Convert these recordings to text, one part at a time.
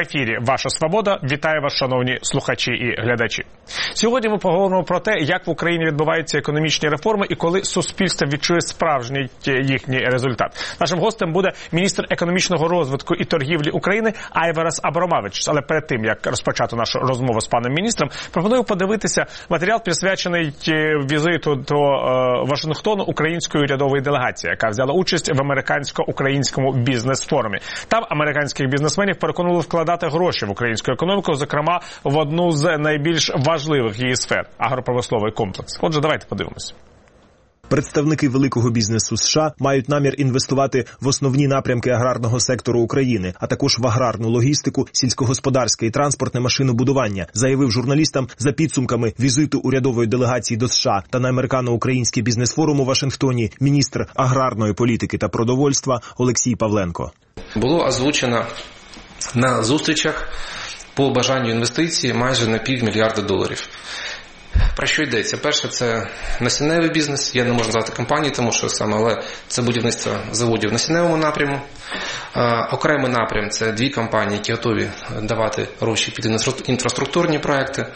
ефірі «Ваша Свобода». Вітаю вас, шановні слухачі і глядачі. Сьогодні ми поговоримо про те, як в Україні відбуваються економічні реформи і коли суспільство відчує справжній їхній результат. Нашим гостем буде міністр економічного розвитку і торгівлі України Айварас Абромавич. Але перед тим, як розпочати нашу розмову з паном міністром, пропоную подивитися матеріал, присвячений візиту до Вашингтону української урядової делегації, яка взяла участь в американсько-українському бізнес-форумі. Там американських бізнесменів переконували вкладати гроші в українську економіку, зокрема в одну з найбільш важливих її сфер – агропромисловий комплекс. Отже, давайте подивимось. Представники великого бізнесу США мають намір інвестувати в основні напрямки аграрного сектору України, а також в аграрну логістику, сільськогосподарське і транспортне машинобудування, заявив журналістам за підсумками візиту урядової делегації до США та на американо-український бізнес-форум у Вашингтоні міністр аграрної політики та продовольства Олексій Павленко. Було озвучено на зустрічах по бажанню інвестицій майже на $500 мільярда. Про що йдеться? Перше, це насінневий бізнес. Я не можу назвати компанії, тому що саме, але це будівництво заводів в насінневому напряму. Окремий напрям – це 2 компанії, які готові давати гроші під інфраструктурні проекти.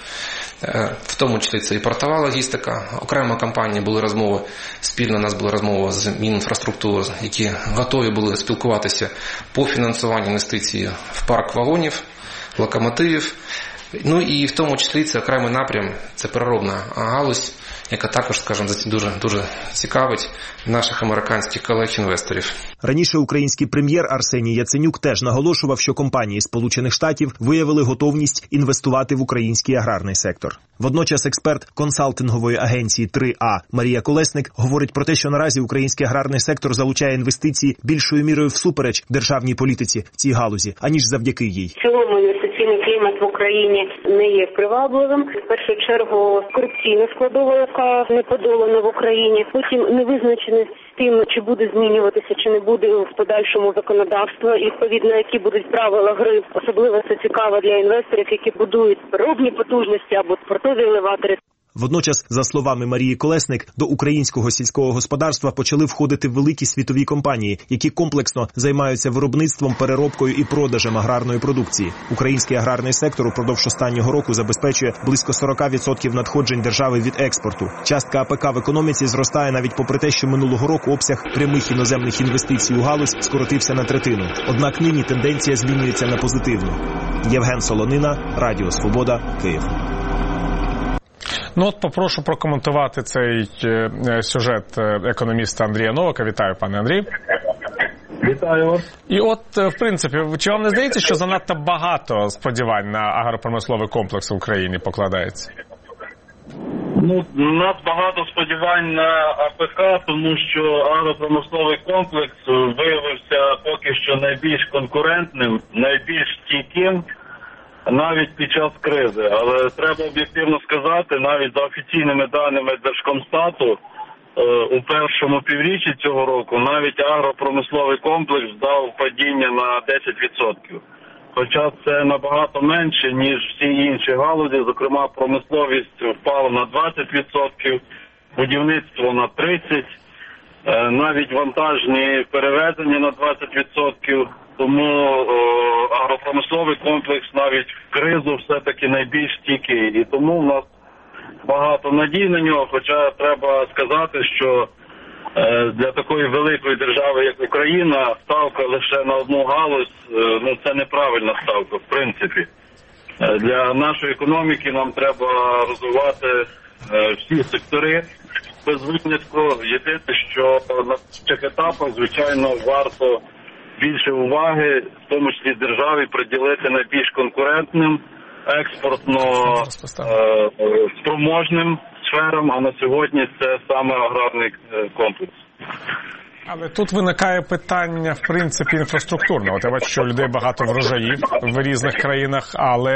В тому числі це і портова логістика. Окрема компанія, були розмови, спільно у нас була розмова з Мінінфраструктури, які готові були спілкуватися по фінансуванню інвестицій в парк вагонів, локомотивів. Ну і в тому числі це окремий напрям, це переробна галузь, яка також, скажімо, дуже цікавить наших американських колег-інвесторів. Раніше український прем'єр Арсеній Яценюк теж наголошував, що компанії Сполучених Штатів виявили готовність інвестувати в український аграрний сектор. Водночас експерт консалтингової агенції 3А Марія Колесник говорить про те, що наразі український аграрний сектор залучає інвестиції більшою мірою всупереч державній політиці в цій галузі, аніж завдяки їй. В цілому інвестиційний клімат в Україні не є привабливим. В першу чергу корупційна складова, яка не подолана в Україні. Потім невизначеність з тим, чи буде змінюватися, чи не буде в подальшому законодавство, і відповідно, які будуть правила гри. Особливо це цікаво для інвесторів, які будують переробні потужності або портові елеватори. Водночас, за словами Марії Колесник, до українського сільського господарства почали входити великі світові компанії, які комплексно займаються виробництвом, переробкою і продажем аграрної продукції. Український аграрний сектор упродовж останнього року забезпечує близько 40% надходжень держави від експорту. Частка АПК в економіці зростає навіть попри те, що минулого року обсяг прямих іноземних інвестицій у галузь скоротився на третину. Однак нині тенденція змінюється на позитивну. Євген Солонина, Радіо Свобода, Київ. Ну от попрошу прокоментувати цей сюжет економіста Андрія Новака. Вітаю, пане Андрій. Вітаю вас. І от, в принципі, чи вам не здається, що занадто багато сподівань на агропромисловий комплекс в Україні покладається? Ну, у нас багато сподівань на АПК, тому що агропромисловий комплекс виявився поки що найбільш конкурентним, найбільш стійким, навіть під час кризи. Але треба об'єктивно сказати, навіть за офіційними даними Держкомстату, у першому півріччі цього року навіть агропромисловий комплекс дав падіння на 10%. Хоча це набагато менше, ніж всі інші галузі, зокрема промисловість впала на 20%, будівництво на 30%, навіть вантажні перевезення на 20%. Тому агропромисловий комплекс навіть в кризу все-таки найбільш стійкий. І тому в нас багато надій на нього, хоча треба сказати, що для такої великої держави, як Україна, ставка лише на одну галузь, ну це неправильна ставка, в принципі. Для нашої економіки нам треба розвивати всі сектори без винятку. Єдине, що на цих етапах, звичайно, варто більше уваги, в тому числі державі, приділити найбільш конкурентним, експортно спроможним сферам, а на сьогодні це саме аграрний комплекс. Але тут виникає питання, в принципі, інфраструктурне. От я бачу, що у людей багато врожаїв в різних країнах, але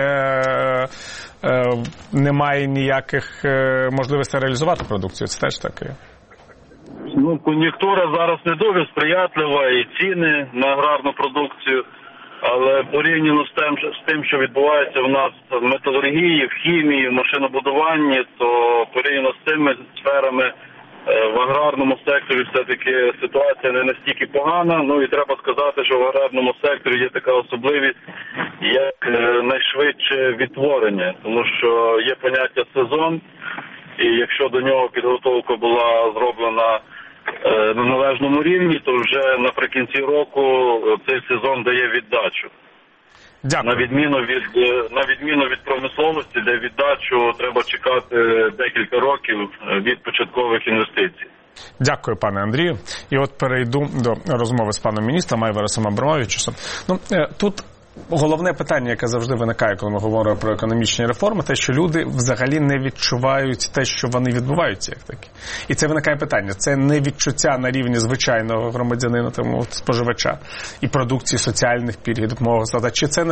немає ніяких можливостей реалізувати продукцію. Це теж таке. Ну, кон'юнктура зараз не дуже сприятлива, і ціни на аграрну продукцію, але порівняно з тим, що відбувається в нас в металургії, в хімії, в машинобудуванні, то порівняно з цими сферами В аграрному секторі все-таки ситуація не настільки погана. Ну і треба сказати, що в аграрному секторі є така особливість, як найшвидше відтворення. Тому що є поняття сезон, і якщо до нього підготовка була зроблена на належному рівні, то вже наприкінці року цей сезон дає віддачу. Дякую. На відміну від промисловості, де віддачу треба чекати декілька років від початкових інвестицій. Дякую, пане Андрію. І от перейду до розмови з паном міністром Айварасом Абромовичусом. Тут головне питання, яке завжди виникає, коли ми говоримо про економічні реформи, те, що люди взагалі не відчувають те, що вони відбуваються як такі. І це виникає питання. Це не відчуття на рівні звичайного громадянина, тому споживача і продукції соціальних пільг, допомоги, чи це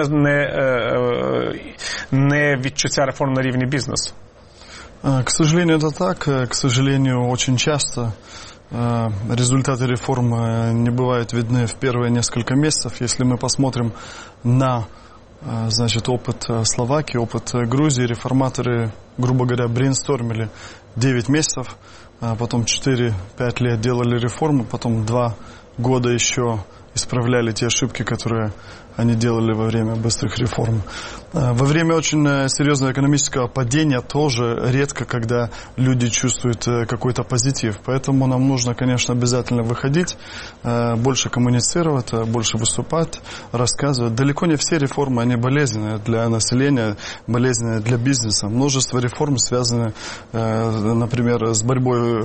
не відчуття реформ на рівні бізнесу? К сожалению, это так. К сожалению, очень часто результаты реформ не бывают видны в первые несколько месяцев. Если мы посмотрим на, опыт Словакии, опыт Грузии, реформаторы, грубо говоря, брейнстормили 9 месяцев, потом 4-5 лет делали реформы, потом 2 года еще исправляли те ошибки, которые они делали во время быстрых реформ. Во время очень серьезного экономического падения тоже редко, когда люди чувствуют какой-то позитив. Поэтому нам нужно, конечно, обязательно выходить, больше коммуницировать, больше выступать, рассказывать. Далеко не все реформы, они болезненные для населения, болезненные для бизнеса. Множество реформ связаны, например, с борьбой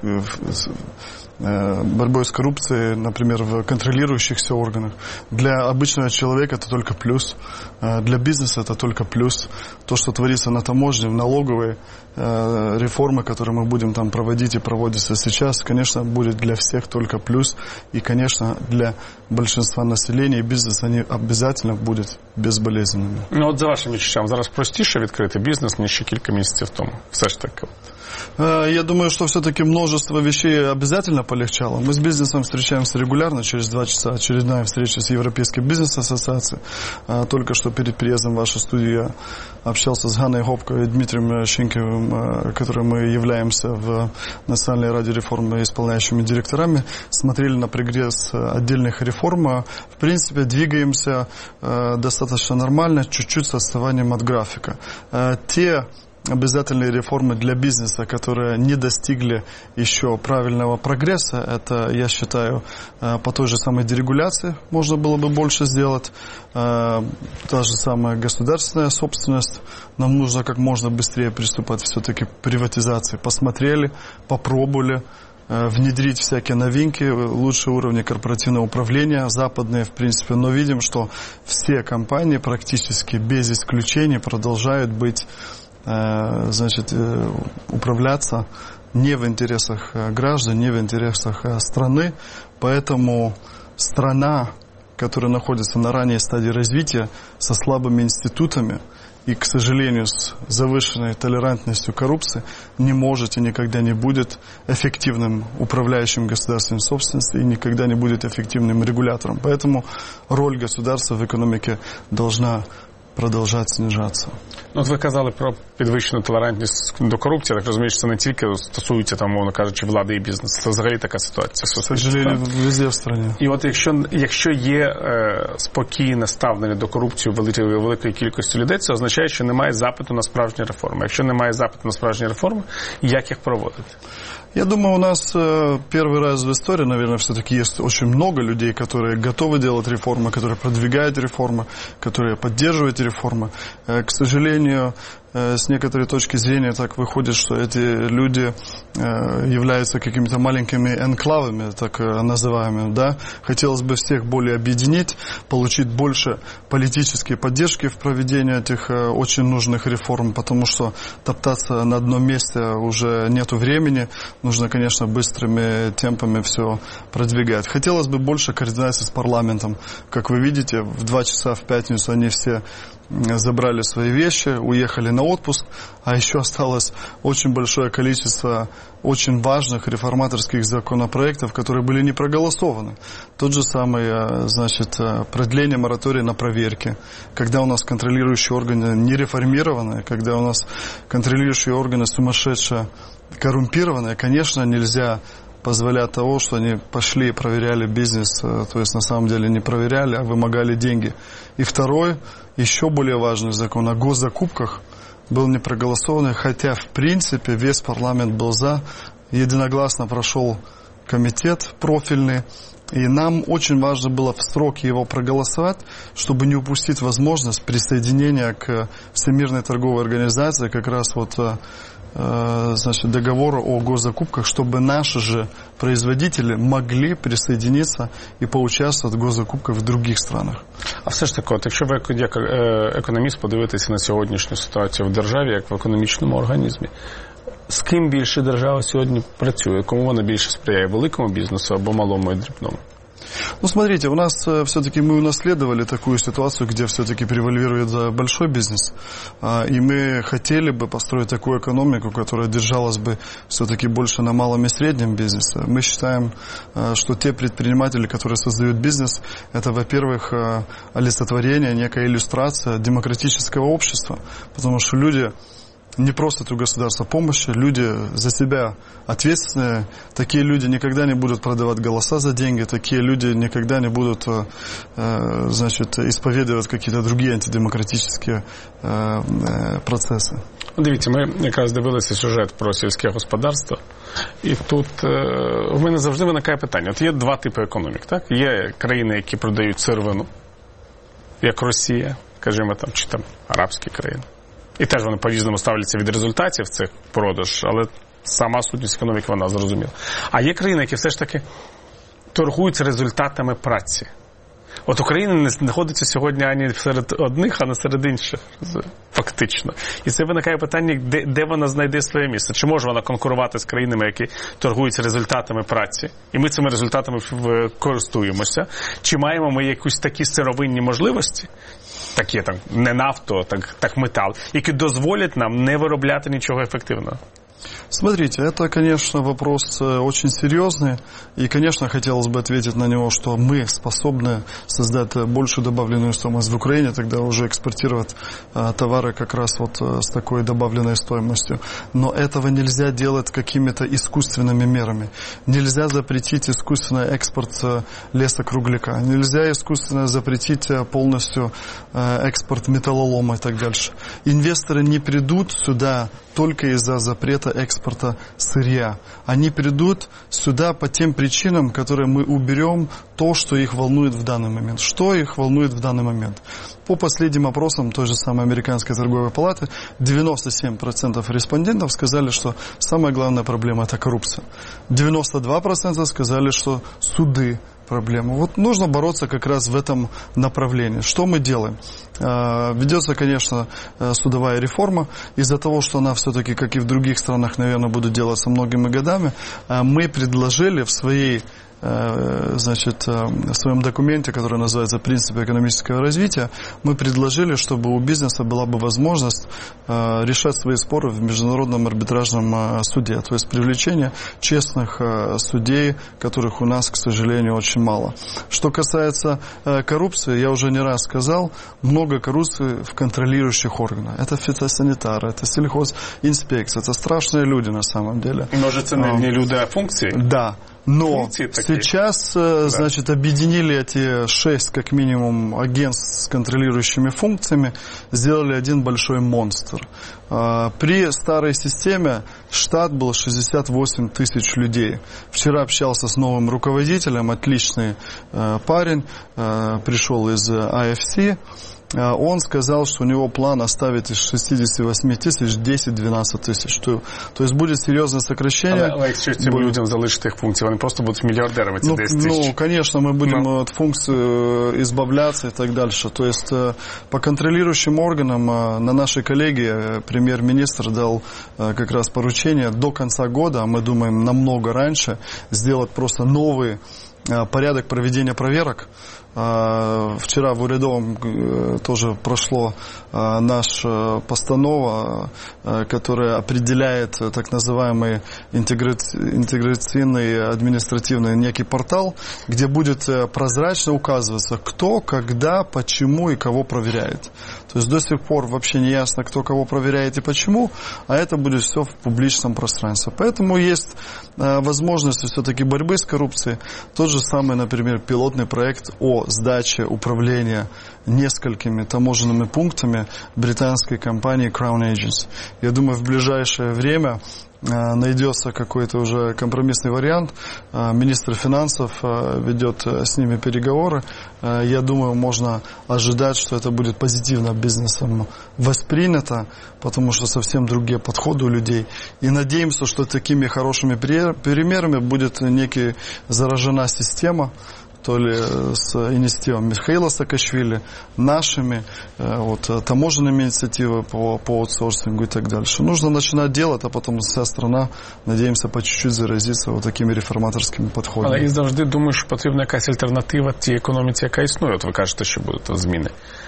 с коррупцией, например, в контролирующихся органах. Для обычного человека это только плюс. Для бизнеса это только плюс. То, что творится на таможне, в налоговой, реформы, которые мы будем там проводить и проводятся сейчас, конечно, будет для всех только плюс. И, конечно, для большинства населения и бизнеса они обязательно будут безболезненными. Ну, от за вашим відчуттям, зараз простіше відкрити бізнес, ніж ще кілька місяців тому. Все ж таки. Я думаю, что все-таки множество вещей обязательно полегчало. Мы с бизнесом встречаемся регулярно, через 2 часа очередная встреча с Европейской бизнес-ассоциацией. Только что перед приездом в вашу студию я общался с Ганной Гопко и Дмитрием Щенкиевым, которым мы являемся в Национальной раде реформы исполняющими директорами. Смотрели на прогресс отдельных реформ. В принципе, двигаемся достаточно нормально, чуть-чуть с отставанием от графика. Те обязательные реформы для бизнеса, которые не достигли еще правильного прогресса, это, я считаю, по той же самой дерегуляции можно было бы больше сделать. Та же самая государственная собственность. Нам нужно как можно быстрее приступать все-таки к приватизации. Посмотрели, попробовали внедрить всякие новинки, лучшие уровни корпоративного управления, западные, в принципе, но видим, что все компании практически без исключений продолжают быть управляться не в интересах граждан, не в интересах страны. Поэтому страна, которая находится на ранней стадии развития, со слабыми институтами и, к сожалению, с завышенной толерантностью коррупции, не может и никогда не будет эффективным управляющим государственной собственностью и никогда не будет эффективным регулятором. Поэтому роль государства в экономике должна продовжувати знижатися. Ну, от ви казали про підвищену толерантність до корупції, так розумію, що це не тільки стосується, там, мовно кажучи, влади і бізнесу. Це взагалі така ситуація. К сожалению, везде в стране. І от якщо є спокійне ставлення до корупції великої кількості людей, це означає, що немає запиту на справжні реформи. Якщо немає запиту на справжні реформи, як їх проводити? Я думаю, у нас первый раз в истории, наверное, все-таки есть очень много людей, которые готовы делать реформы, которые продвигают реформы, которые поддерживают реформы. К сожалению, с некоторой точки зрения так выходит, что эти люди являются какими-то маленькими энклавами, так называемыми, да. Хотелось бы всех более объединить, получить больше политической поддержки в проведении этих очень нужных реформ, потому что топтаться на одном месте уже нету времени. Нужно, конечно, быстрыми темпами все продвигать. Хотелось бы больше координации с парламентом. Как вы видите, в 2 часа в пятницу они все забрали свои вещи, уехали на отпуск, а еще осталось очень большое количество очень важных реформаторских законопроектов, которые были не проголосованы. Тот же самый, значит, продление моратория на проверки, когда у нас контролирующие органы не реформированные, когда у нас контролирующие органы сумасшедшие, коррумпированные, конечно, нельзя позволять того, что они пошли и проверяли бизнес, то есть на самом деле не проверяли, а вымогали деньги. И второй, еще более важный закон о госзакупках был не проголосованный, хотя в принципе весь парламент был за, единогласно прошел комитет профильный, и нам очень важно было в сроки его проголосовать, чтобы не упустить возможность присоединения к Всемирной торговой организации, как раз вот значит, договора о госзакупках, чтобы наши же производители могли присоединиться і поучаствувати в госзакупках в других странах. А все ж таки, якщо ви як економіст подивитеся на сьогоднішню ситуацію в державі, як в економічному організмі, з ким більше держава сьогодні працює? Кому вона більше сприяє? Великому бізнесу або малому і дрібному? Ну, смотрите, у нас все-таки мы унаследовали такую ситуацию, где все-таки превалирует большой бизнес, и мы хотели бы построить такую экономику, которая держалась бы все-таки больше на малом и среднем бизнесе. Мы считаем, что те предприниматели, которые создают бизнес, это, во-первых, олицетворение, некая иллюстрация демократического общества, потому что люди не просят у государства помощи, люди за себя ответственные, такие люди никогда не будут продавать голоса за деньги, такие люди никогда не будут, значит, исповедовать какие-то другие антидемократические процесси. Дивіться, ми якраз дивилися сюжет про сільське господарство, і тут в мене завжди виникає питання. От є два типи економік, так? Є країни, які продають сировину, як Росія, скажімо, там, чи там арабські країни. І теж вони по-різному ставляться від результатів цих продаж, але сама сутність економіки, вона зрозуміла. А є країни, які все ж таки торгуються результатами праці. От Україна не знаходиться сьогодні ані серед одних, а не серед інших, фактично. І це виникає питання, де вона знайде своє місце. Чи може вона конкурувати з країнами, які торгуються результатами праці, і ми цими результатами користуємося? Чи маємо ми якісь такі сировинні можливості, такі там не нафто, так метал, які дозволять нам не виробляти нічого ефективного? Смотрите, это, конечно, вопрос очень серьезный, и, конечно, хотелось бы ответить на него, что мы способны создать большую добавленную стоимость в Украине, тогда уже экспортировать товары как раз вот с такой добавленной стоимостью. Но этого нельзя делать какими-то искусственными мерами. Нельзя запретить искусственный экспорт лесокругляка, нельзя искусственно запретить полностью экспорт металлолома и так дальше. Инвесторы не придут сюда только из-за запрета экспорта сырья. Они придут сюда по тем причинам, которые мы уберем то, что их волнует в данный момент. Что их волнует в данный момент? По последним опросам той же самой Американской торговой палаты 97% респондентов сказали, что самая главная проблема – это коррупция. 92% сказали, что суды проблема. Вот нужно бороться как раз в этом направлении. Что мы делаем? Ведется, конечно, судовая реформа. Из-за того, что она все-таки, как и в других странах, наверное, будет делаться многими годами, мы предложили в своей, значит, в своем документе, который называется «Принципы экономического развития», мы предложили, чтобы у бизнеса была бы возможность решать свои споры в международном арбитражном суде. То есть привлечение честных судей, которых у нас, к сожалению, очень мало. Что касается коррупции, я уже не раз сказал, много коррупции в контролирующих органах. Это фитосанитары, это сельхозинспекция, это страшные люди на самом деле. Может, это не люди, а функции? Да. Но сейчас, значит, объединили эти 6, как минимум, агентств с контролирующими функциями, сделали один большой монстр. При старой системе штат был 68 тысяч людей. Вчера общался с новым руководителем, отличный парень, пришел из АФС. Он сказал, что у него план оставить из 68 тысяч 10-12 тысяч. То есть будет серьезное сокращение. Але якщо цим людям залишити їх функції, вони просто будуть мільярдерами, ці 10 тисяч. Ну, конечно, мы будем от функций избавляться и так дальше. То есть по контролирующим органам на нашей коллегии премьер-министр дал как раз поручение до конца года, а мы думаем намного раньше, сделать просто новый порядок проведения проверок. Вчера в Урядовом тоже прошло наша постанова, которая определяет так называемый интеграционный административный некий портал, где будет прозрачно указываться, кто, когда, почему и кого проверяет. То есть до сих пор вообще не ясно, кто кого проверяет и почему, а это будет все в публичном пространстве. Поэтому есть возможность все-таки борьбы с коррупцией. Тот же самый, например, пилотный проект о сдаче управления несколькими таможенными пунктами британской компании Crown Agents. Я думаю, в ближайшее время найдется какой-то уже компромиссный вариант. Министр финансов ведет с ними переговоры. Я думаю, можно ожидать, что это будет позитивно бизнесом воспринято, потому что совсем другие подходы у людей. И надеемся, что такими хорошими примерами будет некий заражена система, то ли с инициативами Михаила Саакашвили, нашими, таможенными инициативами по аутсорсингу и так дальше. Нужно начинать делать, а потом вся страна, надеемся, по чуть-чуть заразиться такими реформаторськими підходами. Але і завжди думаю, що потрібна якась альтернатива тій економіці, яка існує. От ви кажете, що будуть зміни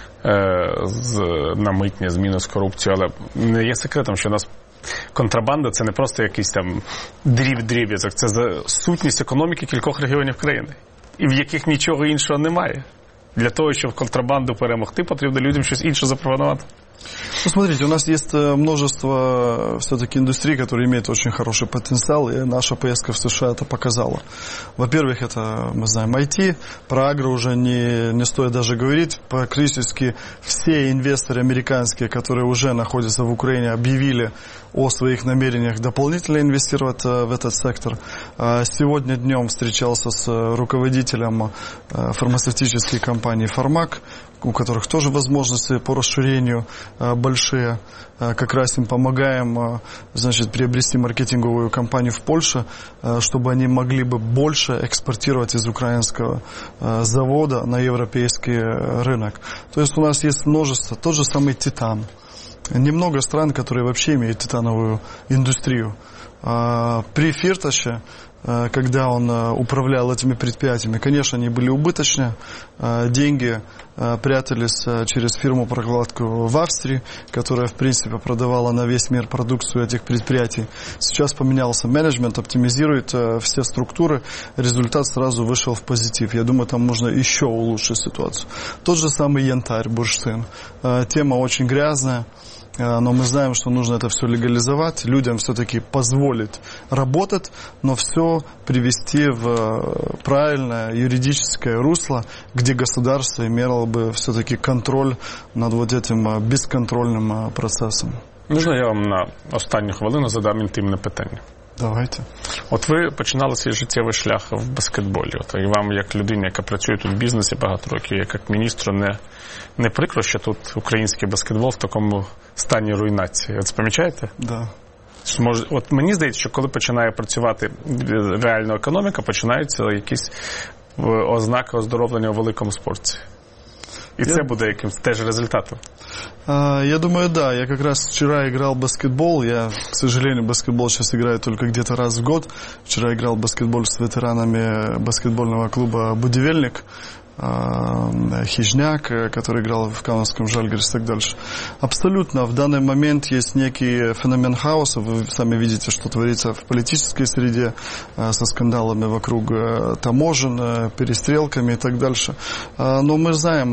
на митні, зміни з корупцією, але не є секретом, що у нас контрабанда – це не просто якийсь там дріб'язок, це сутність економіки кількох регіонів країни, і в яких нічого іншого немає. Для того, щоб контрабанду перемогти, потрібно людям щось інше запропонувати. Ну, смотрите, у нас есть множество все-таки индустрий, которые имеют очень хороший потенциал, и наша поездка в США это показала. Во-первых, это, мы знаем, IT, про агро уже не стоит даже говорить, практически все инвесторы американские, которые уже находятся в Украине, объявили о своих намерениях дополнительно инвестировать в этот сектор. Сегодня днем встречался с руководителем фармацевтической компании «Фармак», у которых тоже возможности по расширению большие. Как раз им помогаем, приобрести маркетинговую компанию в Польше, чтобы они могли бы больше экспортировать из украинского завода на европейский рынок. То есть у нас есть множество, тот же самый титан. Немного стран, которые вообще имеют титановую индустрию. При Фирташе, когда он управлял этими предприятиями, конечно, они были убыточны, деньги прятались через фирму-прокладку в Австрии, которая, в принципе, продавала на весь мир продукцию этих предприятий. Сейчас поменялся менеджмент, оптимизирует все структуры, результат сразу вышел в позитив. Я думаю, там можно еще улучшить ситуацию. Тот же самый янтарь, бурштин. Тема очень грязная. Но мы знаем, что нужно это все легализовать, людям все-таки позволить работать, но все привести в правильное юридическое русло, где государство имело бы все-таки контроль над этим бесконтрольным процессом. Можна я вам на останню хвилину задам інтимне питання? Давайте. От ви починали свій життєвий шлях в баскетболі. От, і вам, як людині, яка працює тут в бізнесі багато років, як міністру, не прикро, що тут український баскетбол в такому стані руйнації. От помічаєте? Да. От мені здається, що коли починає працювати реальна економіка, починаються якісь ознаки оздоровлення у великому спорті. И это будет якимось теж результатом. Я думаю, да. Я как раз вчера играл в баскетбол. Я, к сожалению, баскетбол сейчас играю только где-то раз в год. Вчера играл в баскетбол с ветеранами баскетбольного клуба «Будивельник». Хижняк, который играл в Кановском Жальгирисе и так дальше. Абсолютно в данный момент есть некий феномен хаоса. Вы сами видите, что творится в политической среде со скандалами вокруг таможен, перестрелками и так дальше. Но мы знаем,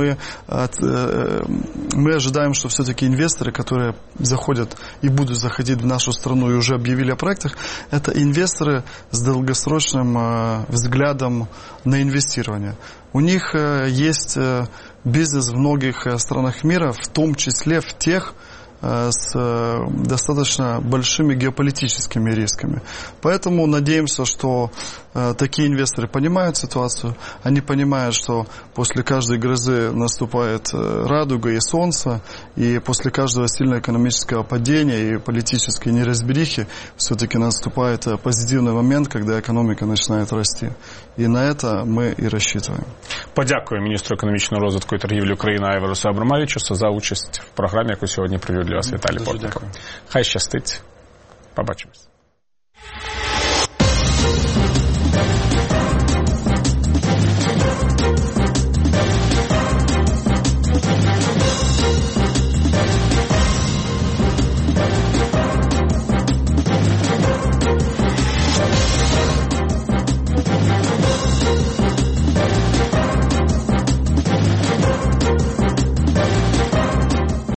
мы ожидаем, что все-таки инвесторы, которые заходят и будут заходить в нашу страну и уже объявили о проектах, это инвесторы с долгосрочным взглядом на инвестирование. У них есть бизнес в многих странах мира, в том числе в тех с достаточно большими геополитическими рисками. Поэтому надеемся, что такие инвесторы понимают ситуацию, они понимают, что после каждой грозы наступает радуга и солнце, и после каждого сильного экономического падения и политической неразберихи все-таки наступает позитивный момент, когда экономика начинает расти. И на это мы и рассчитываем. Подякую міністру економічного розвитку і торгівлі України Айварусу Абрамавичусу за участь в програмі, яку сьогодні провів для вас Віталій Портников. Хай щастить. Побачимось.